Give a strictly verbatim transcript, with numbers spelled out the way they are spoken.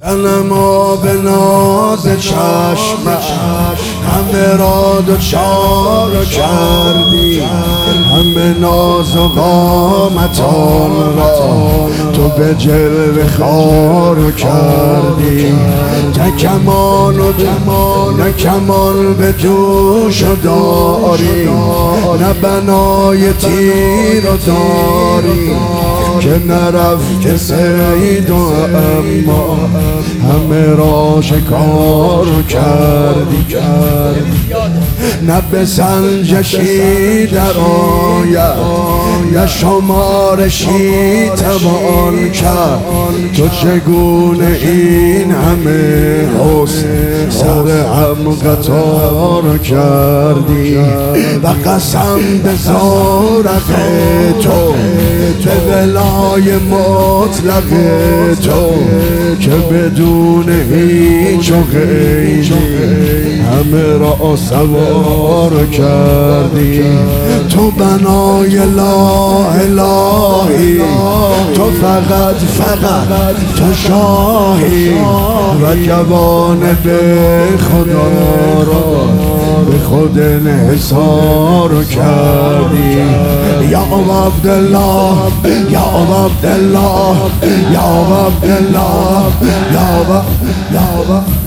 ما به ناز چشمش همه را دوچار کردی، همه ناز و قامتان را تو به جلوه خوار کردی. نه کمان و نه کمان به دوش داری، نه بنای تیر و داری که نرفت سید و اما همه را شکار کردی. نه به سنجشی در آید، نه شمارشی توان کرد. تو چگونه این همه حسن سر هم قطار کردی؟ و قسم به زارق تو، به ولای مطلق تو که بدون هیچ و غیری همه را سوار کردی. تو بنای لا الهی، تو فقط فقط تو شاهی و جوان به خدا را به خود انحصار کردی. یا عبدالله یا عبدالله یا عبدالله یا عبدالله